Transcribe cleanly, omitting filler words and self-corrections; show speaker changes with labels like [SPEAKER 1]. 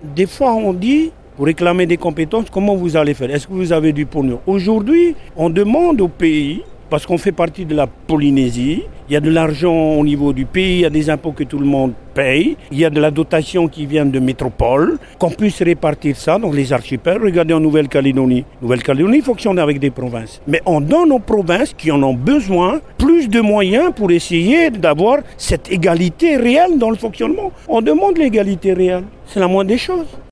[SPEAKER 1] Des fois, on dit, pour réclamer des compétences, comment vous allez faire? Est-ce que vous avez du pognon? Aujourd'hui, on demande au pays, parce qu'on fait partie de la Polynésie, il y a de l'argent au niveau du pays, il y a des impôts que tout le monde paye, il y a de la dotation qui vient de métropole, qu'on puisse répartir ça dans les archipels. Regardez en Nouvelle-Calédonie. Nouvelle-Calédonie fonctionne avec des provinces. Mais on donne aux provinces qui en ont besoin plus de moyens pour essayer d'avoir cette égalité réelle dans le fonctionnement. On demande l'égalité réelle. C'est la moindre des choses.